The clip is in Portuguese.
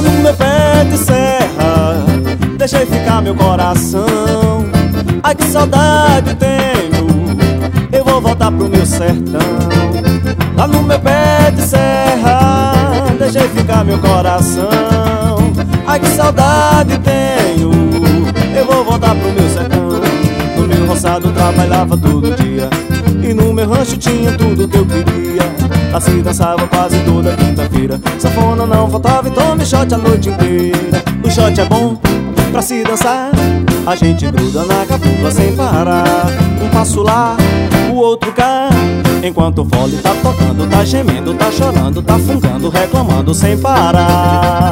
no meu pé de serra, deixei ficar meu coração. Ai que saudade tenho, eu vou voltar pro meu sertão. Lá no meu pé de serra, deixei ficar meu coração. Ai que saudade tenho, eu vou voltar pro meu sertão. No meu roçado trabalhava todo dia, e no meu rancho tinha tudo que eu queria. Assim dançava quase toda quinta-feira. Sanfona não faltava e tome shot a noite inteira. O shot é bom pra se dançar, a gente gruda na capula sem parar. Um passo lá, o outro cá, enquanto o fole tá tocando, tá gemendo, tá chorando, tá fungando, reclamando sem parar.